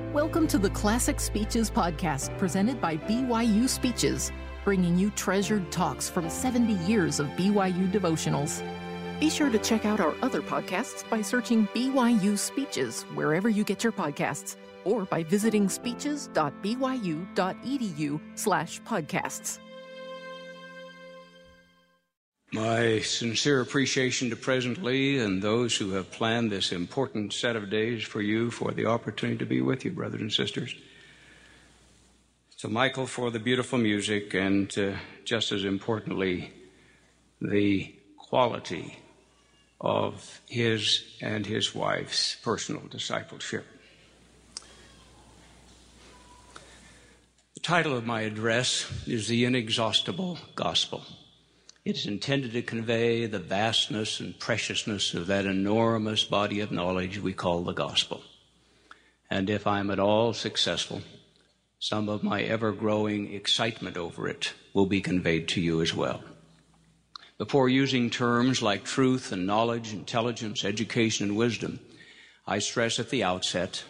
Welcome to the Classic Speeches podcast presented by BYU Speeches, bringing you treasured talks from 70 years of BYU devotionals. Be sure to check out our other podcasts by searching BYU Speeches wherever you get your podcasts, or by visiting speeches.byu.edu/podcasts. My sincere appreciation to President Lee and those who have planned this important set of days for you, for the opportunity to be with you, brothers and sisters. To Michael for the beautiful music, and just as importantly, the quality of his and his wife's personal discipleship. The title of my address is The Inexhaustible Gospel. It is intended to convey the vastness and preciousness of that enormous body of knowledge we call the gospel. And if I'm at all successful, some of my ever-growing excitement over it will be conveyed to you as well. Before using terms like truth and knowledge, intelligence, education, and wisdom, I stress at the outset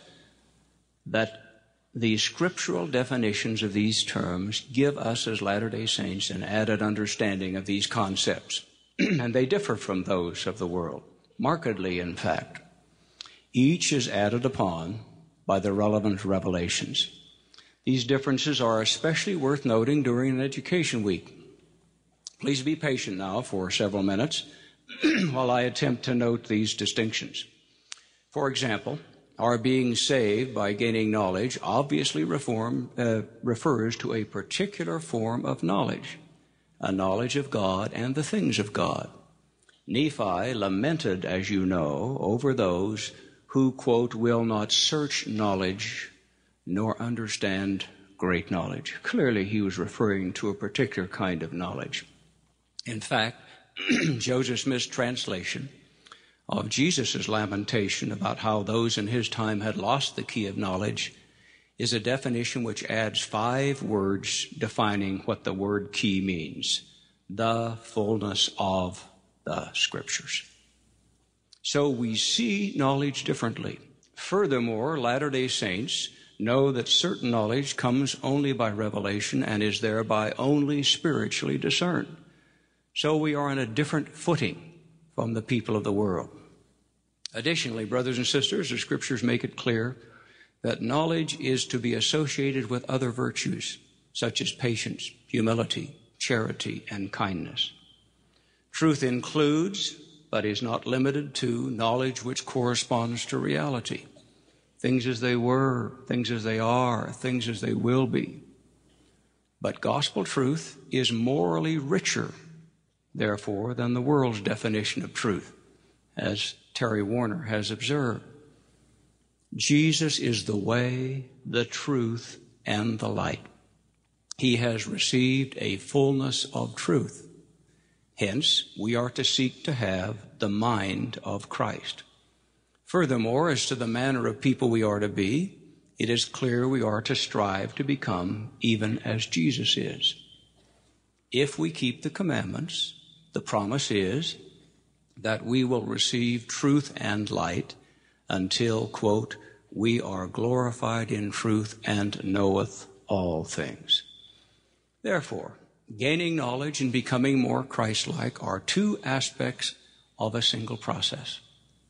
that the scriptural definitions of these terms give us as Latter-day Saints an added understanding of these concepts, and they differ from those of the world, markedly in fact. Each is added upon by the relevant revelations. These differences are especially worth noting during an education week. Please be patient now for several minutes while I attempt to note these distinctions. For example, our being saved by gaining knowledge obviously refers to a particular form of knowledge, a knowledge of God and the things of God. Nephi lamented, as you know, over those who, quote, will not search knowledge nor understand great knowledge. Clearly, he was referring to a particular kind of knowledge. In fact, Joseph Smith's translation of Jesus' lamentation about how those in his time had lost the key of knowledge is a definition which adds 5 words defining what the word key means: the fullness of the Scriptures. So we see knowledge differently. Furthermore, Latter-day Saints know that certain knowledge comes only by revelation and is thereby only spiritually discerned. So we are on a different footing from the people of the world. Additionally, brothers and sisters, the Scriptures make it clear that knowledge is to be associated with other virtues, such as patience, humility, charity, and kindness. Truth includes, but is not limited to, knowledge which corresponds to reality. Things as they were, things as they are, things as they will be. But gospel truth is morally richer, therefore, than the world's definition of truth, as Terry Warner has observed. Jesus is the way, the truth, and the light. He has received a fullness of truth. Hence, we are to seek to have the mind of Christ. Furthermore, as to the manner of people we are to be, it is clear we are to strive to become even as Jesus is. If we keep the commandments, the promise is that we will receive truth and light until, quote, we are glorified in truth and knoweth all things. Therefore, gaining knowledge and becoming more Christ-like are 2 aspects of a single process.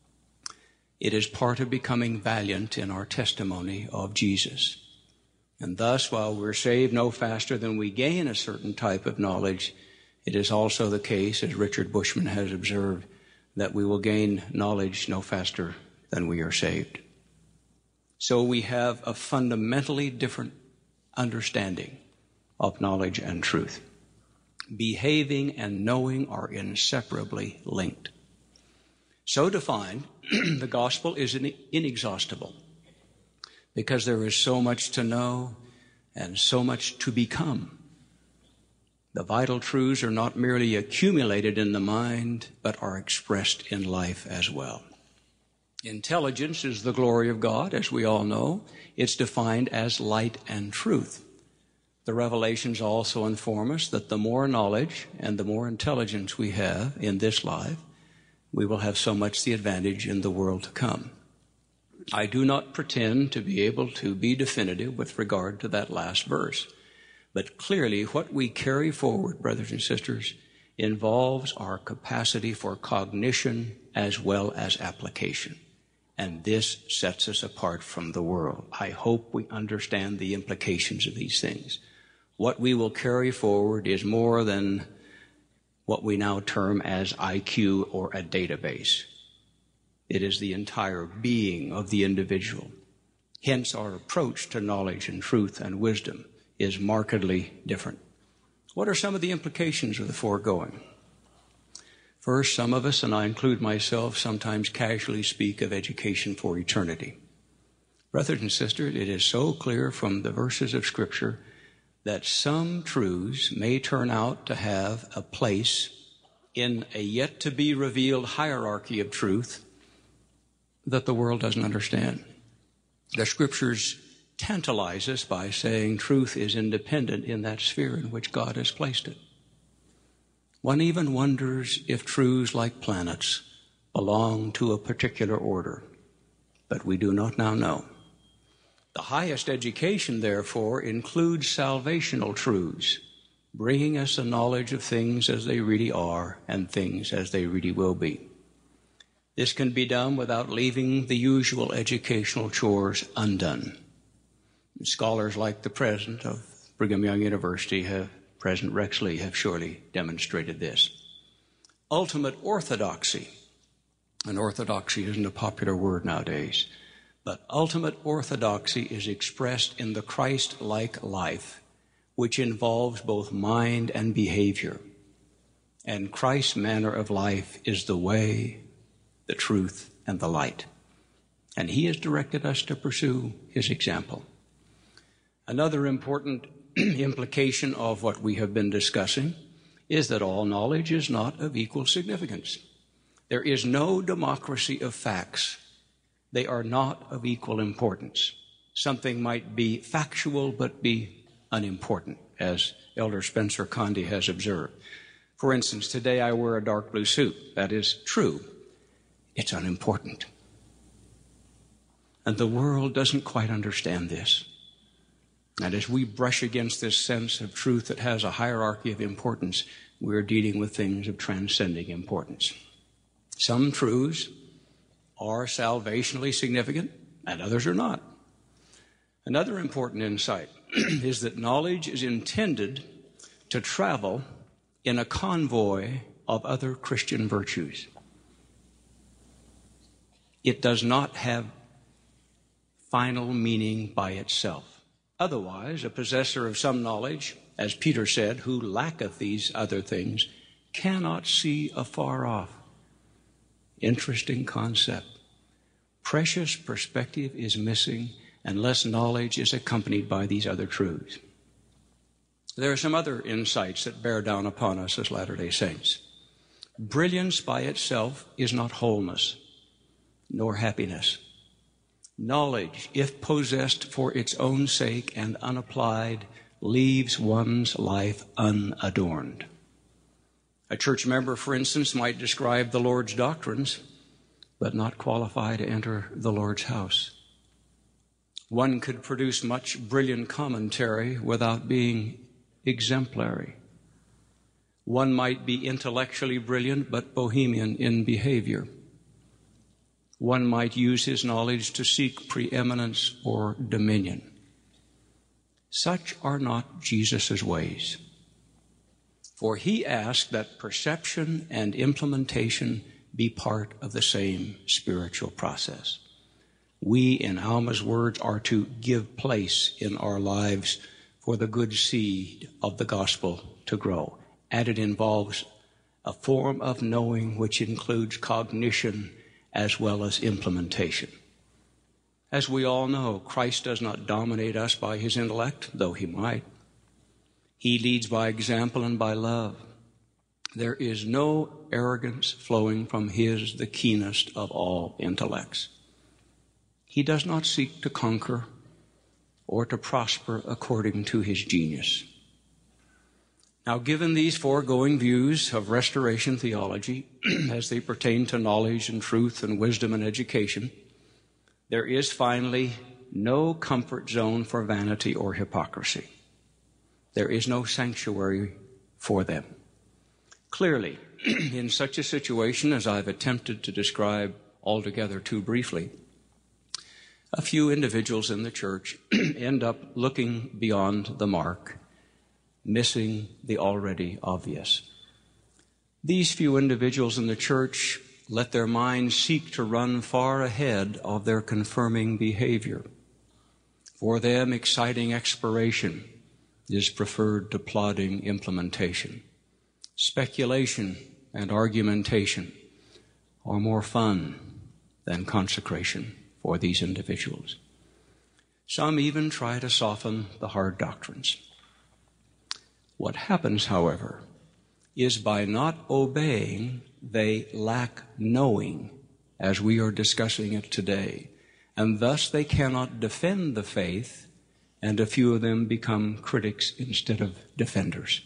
It is part of becoming valiant in our testimony of Jesus. And thus, while we're saved no faster than we gain a certain type of knowledge, it is also the case, as Richard Bushman has observed, that we will gain knowledge no faster than we are saved. So we have a fundamentally different understanding of knowledge and truth. Behaving and knowing are inseparably linked. So defined, the gospel is inexhaustible because there is so much to know and so much to become. The vital truths are not merely accumulated in the mind, but are expressed in life as well. Intelligence is the glory of God, as we all know. It's defined as light and truth. The revelations also inform us that the more knowledge and the more intelligence we have in this life, we will have so much the advantage in the world to come. I do not pretend to be able to be definitive with regard to that last verse. But clearly what we carry forward, brothers and sisters, involves our capacity for cognition as well as application. And this sets us apart from the world. I hope we understand the implications of these things. What we will carry forward is more than what we now term as IQ or a database. It is the entire being of the individual. Hence, our approach to knowledge and truth and wisdom is markedly different. What are some of the implications of the foregoing? First, some of us, and I include myself, sometimes casually speak of education for eternity. Brothers and sisters, it is so clear from the verses of Scripture that some truths may turn out to have a place in a yet-to-be-revealed hierarchy of truth that the world doesn't understand. The Scriptures tantalize us by saying truth is independent in that sphere in which God has placed it. One even wonders if truths like planets belong to a particular order, but we do not now know. The highest education, therefore, includes salvational truths, bringing us a knowledge of things as they really are and things as they really will be. This can be done without leaving the usual educational chores undone. Scholars like the president of Brigham Young University, President Rex Lee, have surely demonstrated this. Ultimate orthodoxy, and orthodoxy isn't a popular word nowadays, but ultimate orthodoxy is expressed in the Christ-like life, which involves both mind and behavior. And Christ's manner of life is the way, the truth, and the light. And he has directed us to pursue his example. Another important implication of what we have been discussing is that all knowledge is not of equal significance. There is no democracy of facts. They are not of equal importance. Something might be factual but be unimportant, as Elder Spencer Condie has observed. For instance, today I wear a dark blue suit. That is true. It's unimportant. And the world doesn't quite understand this. And as we brush against this sense of truth that has a hierarchy of importance, we're dealing with things of transcending importance. Some truths are salvationally significant, and others are not. Another important insight is that knowledge is intended to travel in a convoy of other Christian virtues. It does not have final meaning by itself. Otherwise, a possessor of some knowledge, as Peter said, who lacketh these other things, cannot see afar off. Interesting concept. Precious perspective is missing unless knowledge is accompanied by these other truths. There are some other insights that bear down upon us as Latter-day Saints. Brilliance by itself is not wholeness, nor happiness. Knowledge, if possessed for its own sake and unapplied, leaves one's life unadorned. A church member, for instance, might describe the Lord's doctrines, but not qualify to enter the Lord's house. One could produce much brilliant commentary without being exemplary. One might be intellectually brilliant, but bohemian in behavior. One might use his knowledge to seek preeminence or dominion. Such are not Jesus' ways. For he asked that perception and implementation be part of the same spiritual process. We, in Alma's words, are to give place in our lives for the good seed of the gospel to grow. And it involves a form of knowing which includes cognition as well as implementation. As we all know, Christ does not dominate us by his intellect, though he might. He leads by example and by love. There is no arrogance flowing from his, the keenest of all intellects. He does not seek to conquer or to prosper according to his genius. Now, given these foregoing views of restoration theology as they pertain to knowledge and truth and wisdom and education, there is finally no comfort zone for vanity or hypocrisy. There is no sanctuary for them. Clearly, in such a situation as I've attempted to describe altogether too briefly, a few individuals in the church end up looking beyond the mark, missing the already obvious. These few individuals in the church let their minds seek to run far ahead of their confirming behavior. For them, exciting exploration is preferred to plodding implementation. Speculation and argumentation are more fun than consecration for these individuals. Some even try to soften the hard doctrines. What happens, however, is by not obeying, they lack knowing, as we are discussing it today, and thus they cannot defend the faith, and a few of them become critics instead of defenders.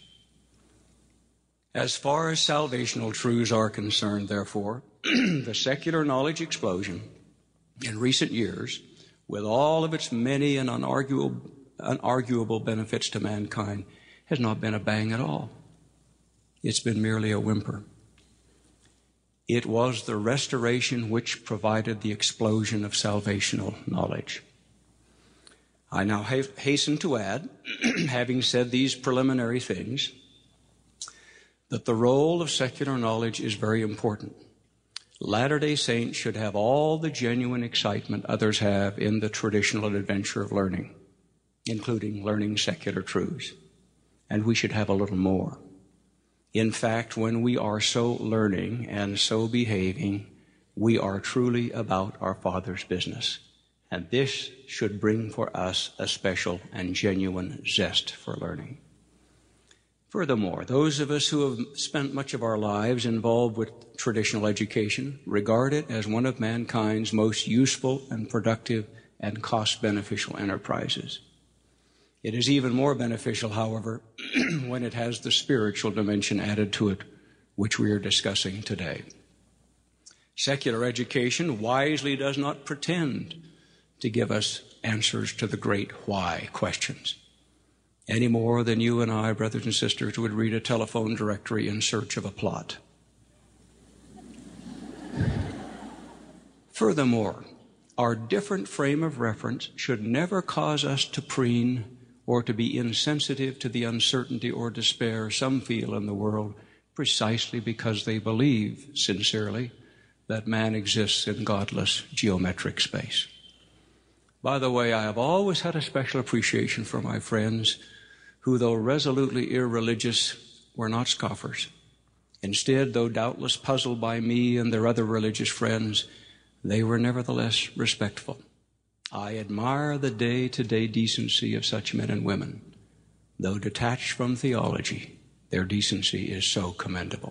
As far as salvational truths are concerned, therefore, the secular knowledge explosion in recent years, with all of its many and unarguable benefits to mankind, has not been a bang at all. It's been merely a whimper. It was the restoration which provided the explosion of salvational knowledge. I now hasten to add, having said these preliminary things, that the role of secular knowledge is very important. Latter-day Saints should have all the genuine excitement others have in the traditional adventure of learning, including learning secular truths. And we should have a little more. In fact, when we are so learning and so behaving, we are truly about our Father's business. And this should bring for us a special and genuine zest for learning. Furthermore, those of us who have spent much of our lives involved with traditional education regard it as one of mankind's most useful and productive and cost-beneficial enterprises. It is even more beneficial, however, when it has the spiritual dimension added to it, which we are discussing today. Secular education wisely does not pretend to give us answers to the great why questions, any more than you and I, brothers and sisters, would read a telephone directory in search of a plot. Furthermore, our different frame of reference should never cause us to preen or to be insensitive to the uncertainty or despair some feel in the world precisely because they believe sincerely that man exists in godless geometric space. By the way, I have always had a special appreciation for my friends who, though resolutely irreligious, were not scoffers. Instead, though doubtless puzzled by me and their other religious friends, they were nevertheless respectful. I admire the day-to-day decency of such men and women. Though detached from theology, their decency is so commendable.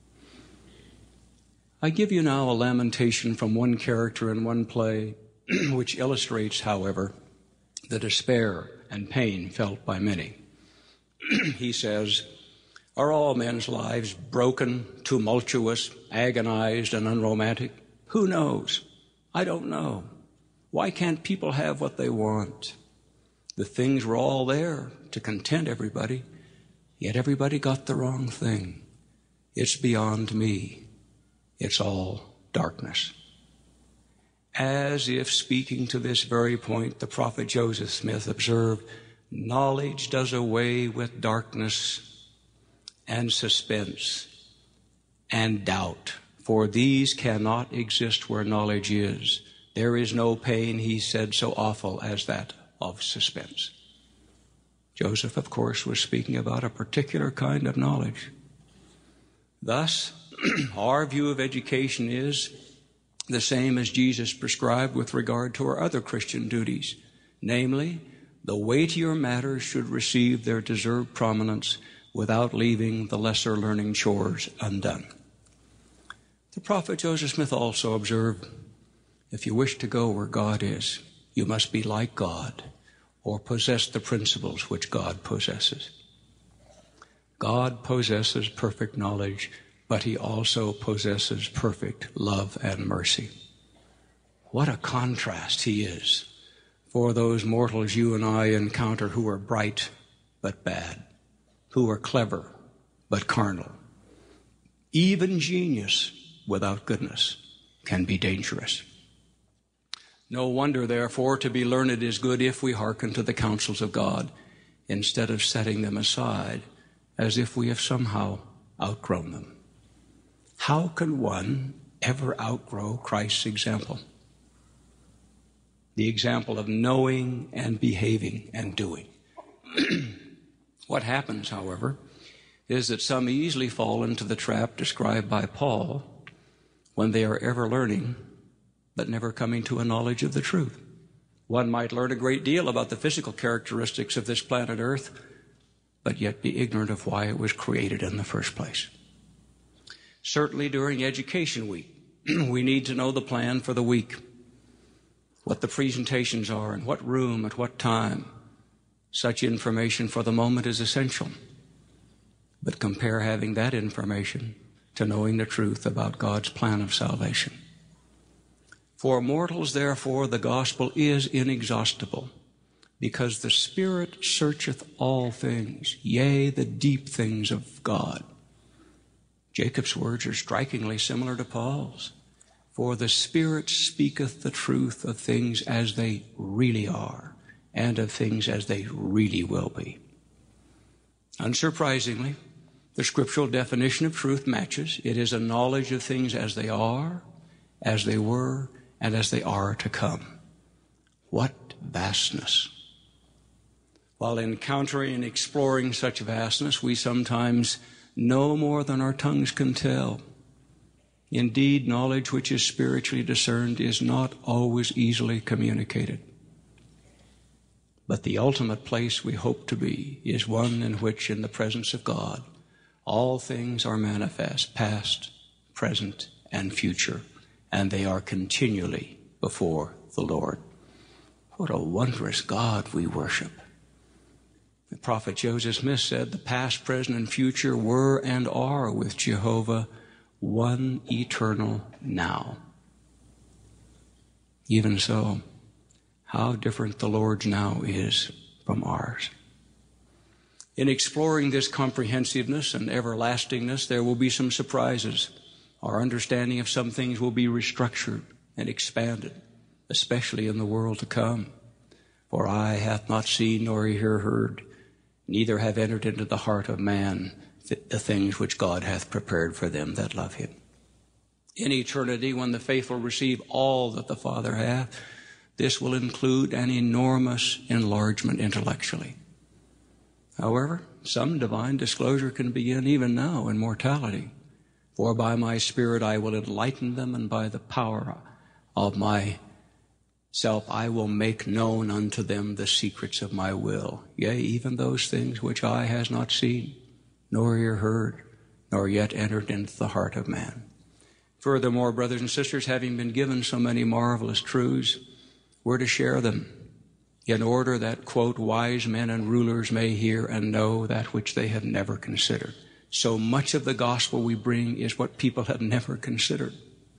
I give you now a lamentation from one character in one play, which illustrates, however, the despair and pain felt by many. He says, "Are all men's lives broken, tumultuous, agonized, and unromantic? Who knows? I don't know. Why can't people have what they want? The things were all there to content everybody, yet everybody got the wrong thing. It's beyond me. It's all darkness." As if speaking to this very point, the prophet Joseph Smith observed, "Knowledge does away with darkness and suspense and doubt, for these cannot exist where knowledge is. There is no pain," he said, "so awful as that of suspense." Joseph, of course, was speaking about a particular kind of knowledge. Thus, our view of education is the same as Jesus prescribed with regard to our other Christian duties, namely, the weightier matters should receive their deserved prominence without leaving the lesser learning chores undone. The prophet Joseph Smith also observed, "If you wish to go where God is, you must be like God or possess the principles which God possesses." God possesses perfect knowledge, but he also possesses perfect love and mercy. What a contrast he is for those mortals you and I encounter who are bright but bad, who are clever but carnal. Even genius without goodness can be dangerous. No wonder, therefore, to be learned is good if we hearken to the counsels of God instead of setting them aside as if we have somehow outgrown them. How can one ever outgrow Christ's example? The example of knowing and behaving and doing. What happens, however, is that some easily fall into the trap described by Paul when they are ever learning but never coming to a knowledge of the truth. One might learn a great deal about the physical characteristics of this planet Earth, but yet be ignorant of why it was created in the first place. Certainly during Education Week, we need to know the plan for the week, what the presentations are, in what room, at what time. Such information for the moment is essential. But compare having that information to knowing the truth about God's plan of salvation. For mortals, therefore, the gospel is inexhaustible, because the Spirit searcheth all things, yea, the deep things of God. Jacob's words are strikingly similar to Paul's. For the Spirit speaketh the truth of things as they really are, and of things as they really will be. Unsurprisingly, the scriptural definition of truth matches. It is a knowledge of things as they are, as they were, and as they are to come. What vastness! While encountering and exploring such vastness, we sometimes know more than our tongues can tell. Indeed, knowledge which is spiritually discerned is not always easily communicated. But the ultimate place we hope to be is one in which, in the presence of God, all things are manifest, past, present, and future, and they are continually before the Lord. What a wondrous God we worship. The prophet Joseph Smith said, the past, present, and future were and are with Jehovah one eternal now. Even so, how different the Lord's now is from ours. In exploring this comprehensiveness and everlastingness, there will be some surprises. Our understanding of some things will be restructured and expanded, especially in the world to come. For eye hath not seen nor ear heard, neither have entered into the heart of man the things which God hath prepared for them that love him. In eternity, when the faithful receive all that the Father hath, this will include an enormous enlargement intellectually. However, some divine disclosure can begin even now in mortality. For by my Spirit I will enlighten them, and by the power of myself I will make known unto them the secrets of my will. Yea, even those things which eye has not seen, nor ear heard, nor yet entered into the heart of man. Furthermore, brothers and sisters, having been given so many marvelous truths, we're to share them in order that, quote, wise men and rulers may hear and know that which they have never considered. So much of the gospel we bring is what people have never considered.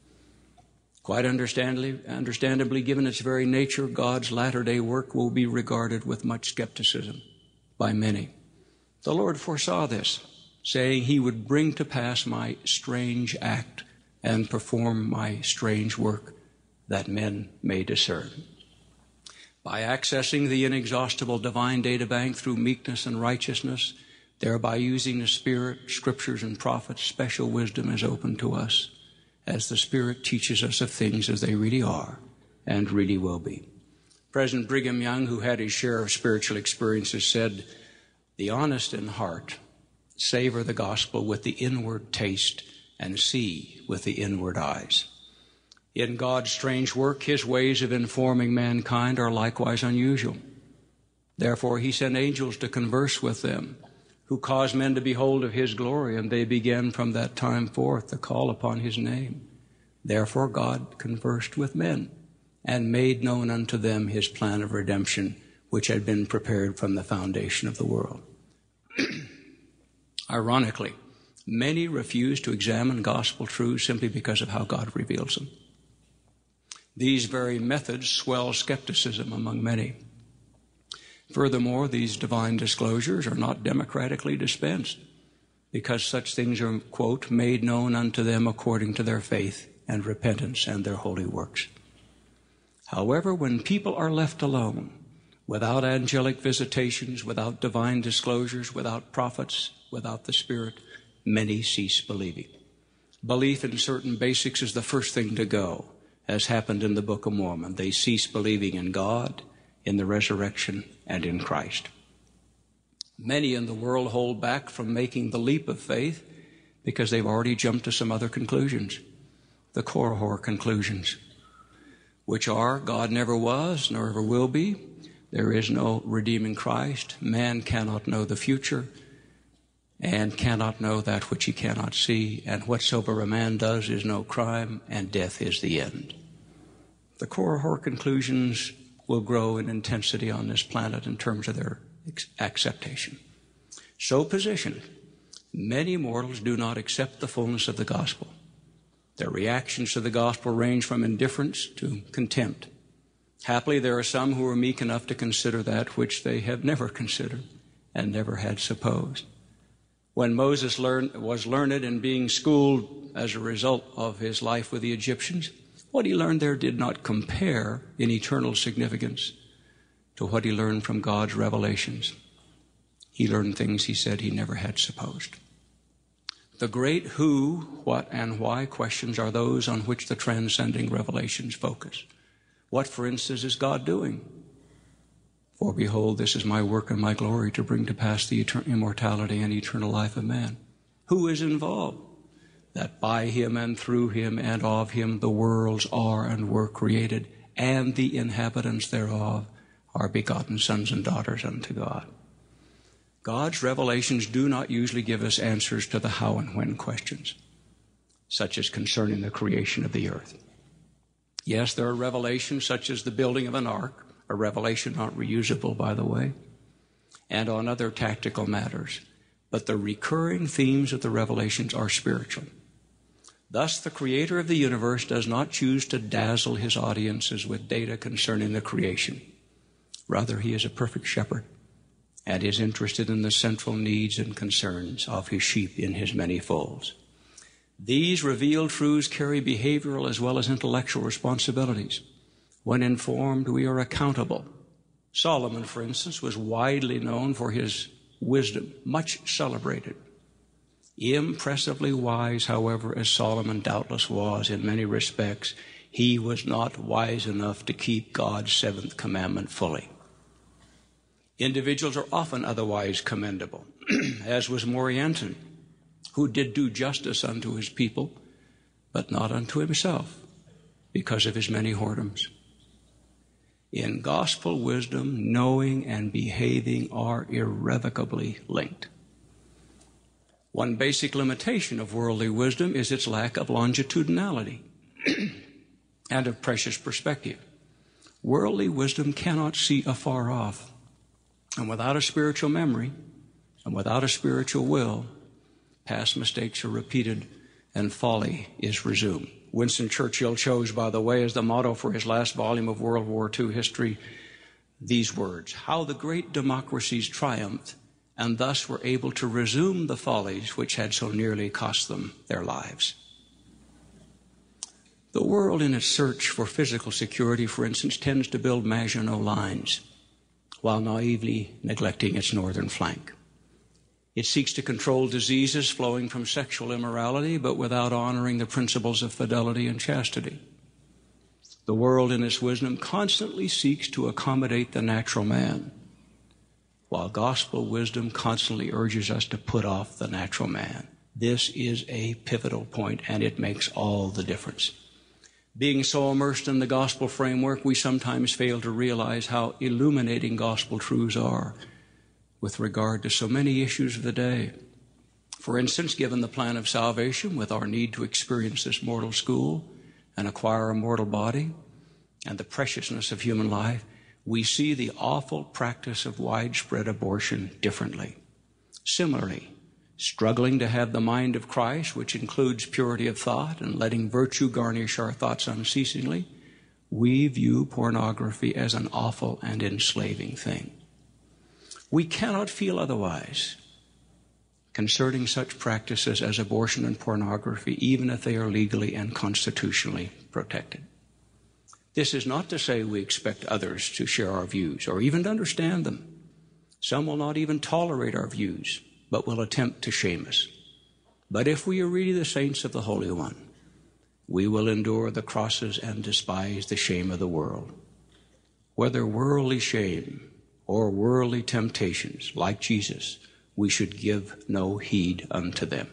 Quite understandably, given its very nature, God's latter-day work will be regarded with much skepticism by many. The Lord foresaw this, saying he would bring to pass my strange act and perform my strange work, that men may discern. By accessing the inexhaustible divine data bank through meekness and righteousness, thereby using the Spirit, Scriptures, and prophets, special wisdom is open to us as the Spirit teaches us of things as they really are and really will be. President Brigham Young, who had his share of spiritual experiences, said, the honest in heart savor the gospel with the inward taste and see with the inward eyes. In God's strange work, his ways of informing mankind are likewise unusual. Therefore, he sent angels to converse with them, who caused men to behold of his glory, and they began from that time forth to call upon his name. Therefore, God conversed with men and made known unto them his plan of redemption, which had been prepared from the foundation of the world. Ironically, many refuse to examine gospel truths simply because of how God reveals them. These very methods swell skepticism among many. Furthermore, these divine disclosures are not democratically dispensed, because such things are, quote, made known unto them according to their faith and repentance and their holy works. However, when people are left alone, without angelic visitations, without divine disclosures, without prophets, without the Spirit, many cease believing. Belief in certain basics is the first thing to go, as happened in the Book of Mormon. They cease believing in God, in the resurrection, and in Christ. Many in the world hold back from making the leap of faith because they've already jumped to some other conclusions, the Korihor conclusions, which are God never was nor ever will be. There is no redeeming Christ. Man cannot know the future and cannot know that which he cannot see. And whatsoever a man does is no crime, and death is the end. The Korihor conclusions will grow in intensity on this planet in terms of their acceptation. So positioned, many mortals do not accept the fullness of the gospel. Their reactions to the gospel range from indifference to contempt. Happily, there are some who are meek enough to consider that which they have never considered and never had supposed. When Moses was learned and being schooled as a result of his life with the Egyptians, what he learned there did not compare in eternal significance to what he learned from God's revelations. He learned things he said he never had supposed. The great who, what, and why questions are those on which the transcending revelations focus. What, for instance, is God doing? For behold, this is my work and my glory, to bring to pass the immortality and eternal life of man. Who is involved? That by him and through him and of him the worlds are and were created, and the inhabitants thereof are begotten sons and daughters unto God. God's revelations do not usually give us answers to the how and when questions, such as concerning the creation of the earth. Yes, there are revelations such as the building of an ark, a revelation not reusable, by the way, and on other tactical matters. But the recurring themes of the revelations are spiritual. Thus, the creator of the universe does not choose to dazzle his audiences with data concerning the creation. Rather, he is a perfect shepherd and is interested in the central needs and concerns of his sheep in his many folds. These revealed truths carry behavioral as well as intellectual responsibilities. When informed, we are accountable. Solomon, for instance, was widely known for his wisdom, much celebrated. Impressively wise, however, as Solomon doubtless was in many respects, he was not wise enough to keep God's seventh commandment fully. Individuals are often otherwise commendable, as was Morianton, who did do justice unto his people, but not unto himself, because of his many whoredoms. In gospel wisdom, knowing and behaving are irrevocably linked. One basic limitation of worldly wisdom is its lack of longitudinality and of precious perspective. Worldly wisdom cannot see afar off. And without a spiritual memory and without a spiritual will, past mistakes are repeated and folly is resumed. Winston Churchill chose, by the way, as the motto for his last volume of World War II history, these words: how the great democracies triumphed and thus were able to resume the follies which had so nearly cost them their lives. The world, in its search for physical security, for instance, tends to build Maginot lines while naively neglecting its northern flank. It seeks to control diseases flowing from sexual immorality, but without honoring the principles of fidelity and chastity. The world, in its wisdom, constantly seeks to accommodate the natural man, while gospel wisdom constantly urges us to put off the natural man. This is a pivotal point, and it makes all the difference. Being so immersed in the gospel framework, we sometimes fail to realize how illuminating gospel truths are with regard to so many issues of the day. For instance, given the plan of salvation, with our need to experience this mortal school and acquire a mortal body, and the preciousness of human life, we see the awful practice of widespread abortion differently. Similarly, struggling to have the mind of Christ, which includes purity of thought and letting virtue garnish our thoughts unceasingly, we view pornography as an awful and enslaving thing. We cannot feel otherwise concerning such practices as abortion and pornography, even if they are legally and constitutionally protected. This is not to say we expect others to share our views or even to understand them. Some will not even tolerate our views, but will attempt to shame us. But if we are really the saints of the Holy One, we will endure the crosses and despise the shame of the world. Whether worldly shame or worldly temptations, like Jesus, we should give no heed unto them.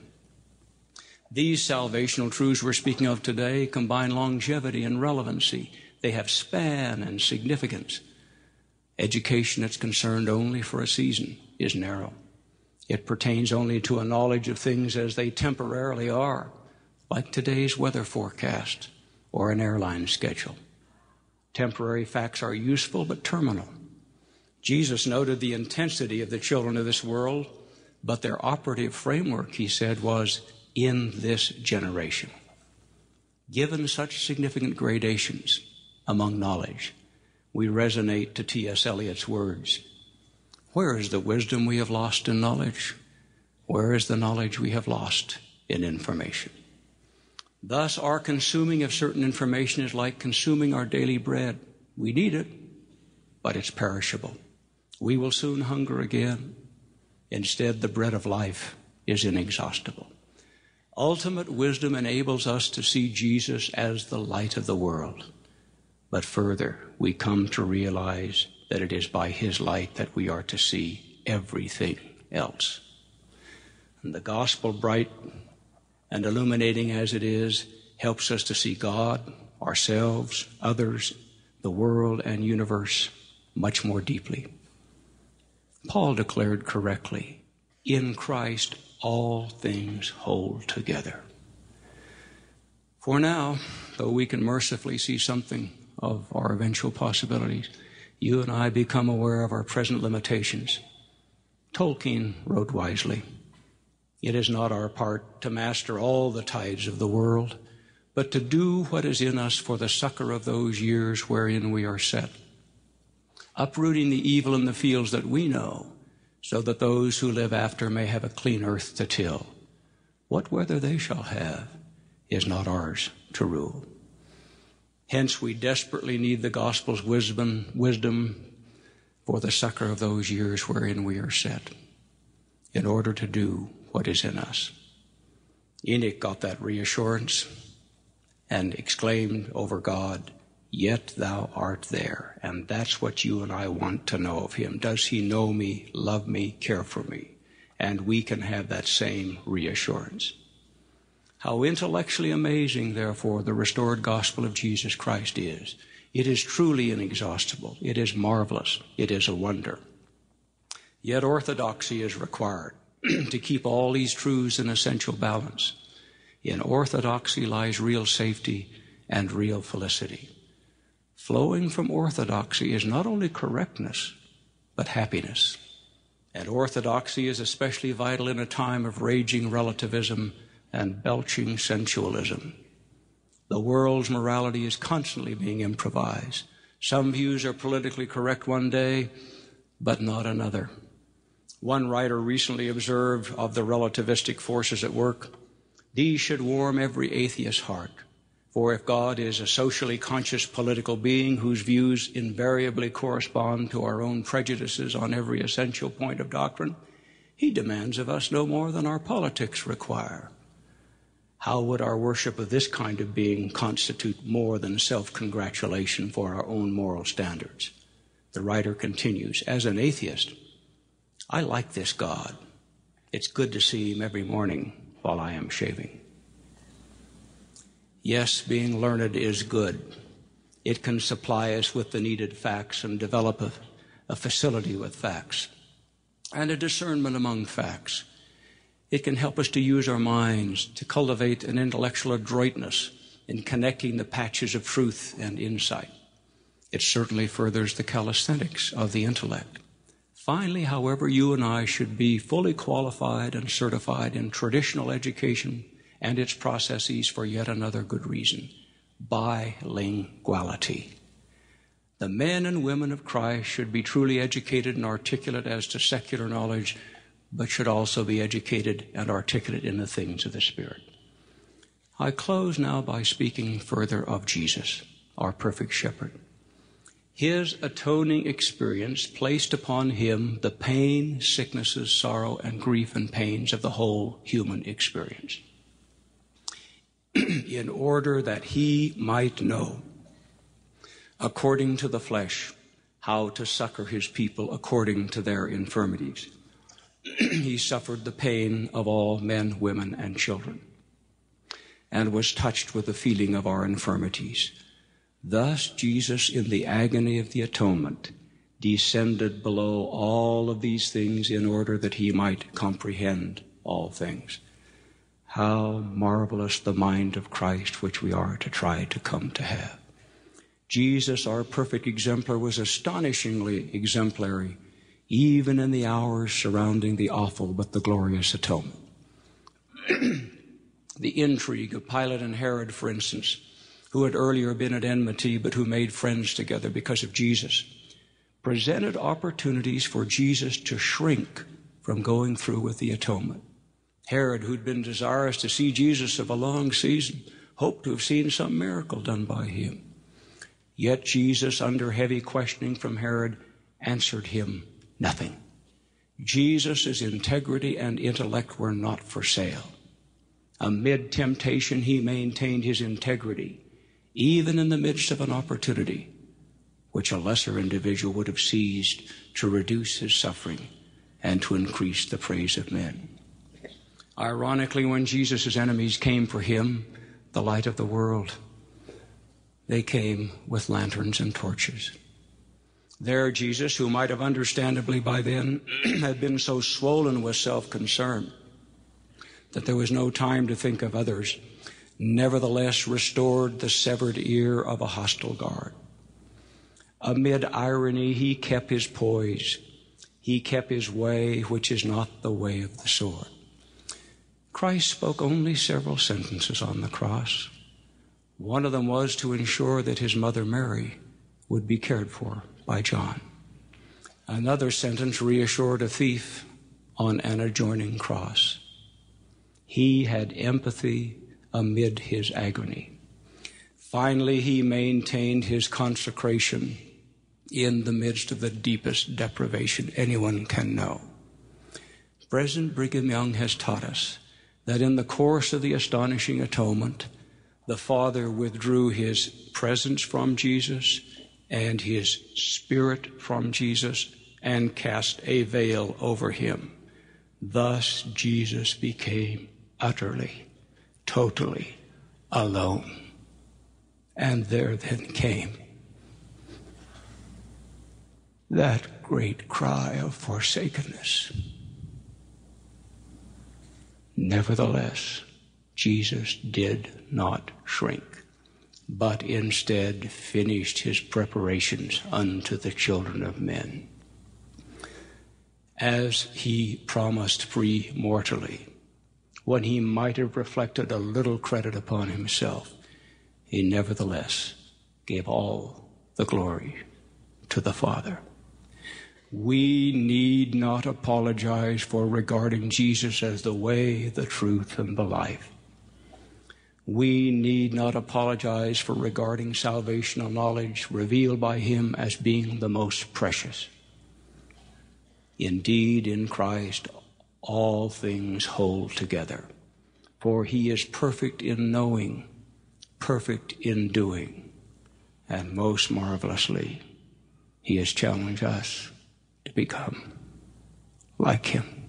These salvational truths we're speaking of today combine longevity and relevancy. They have span and significance. Education that's concerned only for a season is narrow. It pertains only to a knowledge of things as they temporarily are, like today's weather forecast or an airline schedule. Temporary facts are useful but terminal. Jesus noted the intensity of the children of this world, but their operative framework, he said, was in this generation. Given such significant gradations among knowledge, we resonate to T.S. Eliot's words. Where is the wisdom we have lost in knowledge? Where is the knowledge we have lost in information? Thus, our consuming of certain information is like consuming our daily bread. We need it, but it's perishable. We will soon hunger again. Instead, the bread of life is inexhaustible. Ultimate wisdom enables us to see Jesus as the light of the world. But further, we come to realize that it is by his light that we are to see everything else. And the gospel, bright and illuminating as it is, helps us to see God, ourselves, others, the world and universe much more deeply. Paul declared correctly, in Christ all things hold together. For now, though we can mercifully see something of our eventual possibilities, you and I become aware of our present limitations. Tolkien wrote wisely, it is not our part to master all the tides of the world, but to do what is in us for the succor of those years wherein we are set, uprooting the evil in the fields that we know, so that those who live after may have a clean earth to till. What weather they shall have is not ours to rule. Hence, we desperately need the gospel's wisdom for the succor of those years wherein we are set, in order to do what is in us. Enoch got that reassurance and exclaimed over God, yet thou art there. And that's what you and I want to know of him. Does he know me, love me, care for me? And we can have that same reassurance. How intellectually amazing, therefore, the restored gospel of Jesus Christ is. It is truly inexhaustible. It is marvelous. It is a wonder. Yet orthodoxy is required to keep all these truths in essential balance. In orthodoxy lies real safety and real felicity. Flowing from orthodoxy is not only correctness, but happiness. And orthodoxy is especially vital in a time of raging relativism and belching sensualism. The world's morality is constantly being improvised. Some views are politically correct one day, but not another. One writer recently observed of the relativistic forces at work, these should warm every atheist's heart. For if God is a socially conscious political being whose views invariably correspond to our own prejudices on every essential point of doctrine, he demands of us no more than our politics require. How would our worship of this kind of being constitute more than self-congratulation for our own moral standards? The writer continues, as an atheist, I like this God. It's good to see him every morning while I am shaving. Yes, being learned is good. It can supply us with the needed facts and develop a facility with facts and a discernment among facts. It can help us to use our minds to cultivate an intellectual adroitness in connecting the patches of truth and insight. It certainly furthers the calisthenics of the intellect. Finally, however, you and I should be fully qualified and certified in traditional education and its processes for yet another good reason. bilinguality. The men and women of Christ should be truly educated and articulate as to secular knowledge, but should also be educated and articulate in the things of the Spirit. I close now by speaking further of Jesus, our perfect shepherd. His atoning experience placed upon him the pain, sicknesses, sorrow, and grief and pains of the whole human experience, in order that he might know, according to the flesh, how to succor his people according to their infirmities. He suffered the pain of all men, women, and children, and was touched with the feeling of our infirmities. Thus Jesus, in the agony of the atonement, descended below all of these things in order that he might comprehend all things. How marvelous the mind of Christ, which we are to try to come to have. Jesus, our perfect exemplar, was astonishingly exemplary, even in the hours surrounding the awful but the glorious atonement. The intrigue of Pilate and Herod, for instance, who had earlier been at enmity but who made friends together because of Jesus, presented opportunities for Jesus to shrink from going through with the atonement. Herod, who'd been desirous to see Jesus of a long season, hoped to have seen some miracle done by him. Yet Jesus, under heavy questioning from Herod, answered him nothing. Jesus' integrity and intellect were not for sale. Amid temptation, he maintained his integrity, even in the midst of an opportunity which a lesser individual would have seized to reduce his suffering and to increase the praise of men. Ironically, when Jesus' enemies came for him, the light of the world, they came with lanterns and torches. There Jesus, who might have understandably by then had been so swollen with self-concern that there was no time to think of others, nevertheless restored the severed ear of a hostile guard. Amid irony, he kept his poise. He kept his way, which is not the way of the sword. Christ spoke only several sentences on the cross. One of them was to ensure that his mother Mary would be cared for by John. Another sentence reassured a thief on an adjoining cross. He had empathy amid his agony. Finally, he maintained his consecration in the midst of the deepest deprivation anyone can know. President Brigham Young has taught us that in the course of the astonishing atonement, the Father withdrew his presence from Jesus and his Spirit from Jesus and cast a veil over him. Thus Jesus became utterly, totally alone. And there then came that great cry of forsakenness. Nevertheless, Jesus did not shrink, but instead finished his preparations unto the children of men. As he promised premortally, when he might have reflected a little credit upon himself, he nevertheless gave all the glory to the Father. We need not apologize for regarding Jesus as the way, the truth, and the life. We need not apologize for regarding salvational knowledge revealed by him as being the most precious. Indeed, in Christ, all things hold together, for he is perfect in knowing, perfect in doing, and most marvelously, he has challenged us to become like him.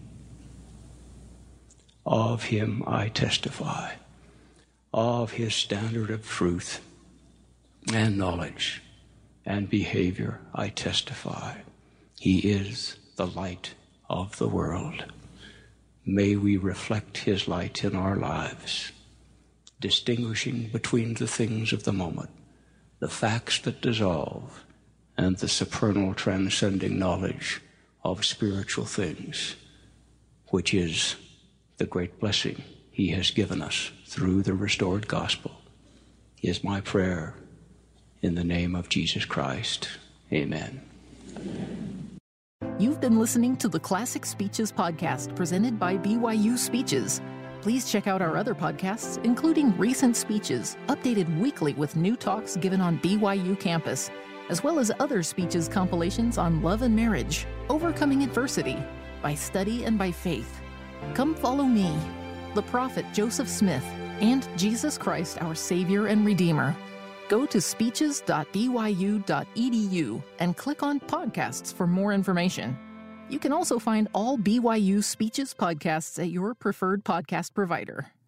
Of him I testify, of his standard of truth and knowledge and behavior I testify. He is the light of the world. May we reflect his light in our lives, distinguishing between the things of the moment, the facts that dissolve, and the supernal transcending knowledge of spiritual things, which is the great blessing he has given us through the restored gospel is my prayer in the name of Jesus Christ. Amen. You've been listening to the Classic Speeches podcast presented by BYU Speeches. Please check out our other podcasts, including Recent Speeches, updated weekly with new talks given on BYU campus, as well as other speeches compilations on love and marriage, overcoming adversity, by study and by faith. Come follow me, the prophet Joseph Smith, and Jesus Christ, our Savior and Redeemer. Go to speeches.byu.edu and click on podcasts for more information. You can also find all BYU Speeches podcasts at your preferred podcast provider.